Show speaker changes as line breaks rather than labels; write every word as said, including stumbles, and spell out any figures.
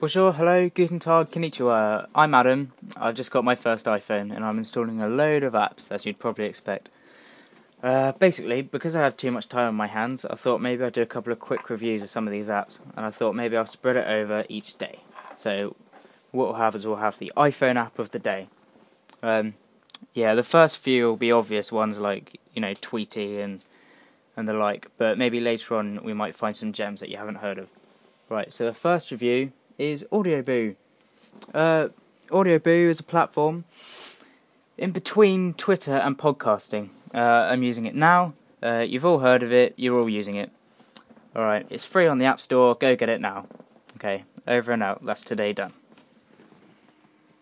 Bonjour, hello, guten tag, konnichiwa. I'm Adam. I've just got my first iPhone and I'm installing a load of apps, as you'd probably expect. Uh, basically, because I have too much time on my hands, I thought maybe I'd do a couple of quick reviews of some of these apps, and I thought maybe I'll spread it over each day. So, what we'll have is we'll have the iPhone app of the day. Um, yeah, the first few will be obvious ones like, you know, Tweety and, and the like, but maybe later on we might find some gems that you haven't heard of. Right, so the first review is Audioboo. Uh, Audioboo is a platform in between Twitter and podcasting. Uh, I'm using it now. Uh, you've all heard of it. You're all using it. Alright, it's free on the App Store. Go get it now. Okay, over and out. That's today done.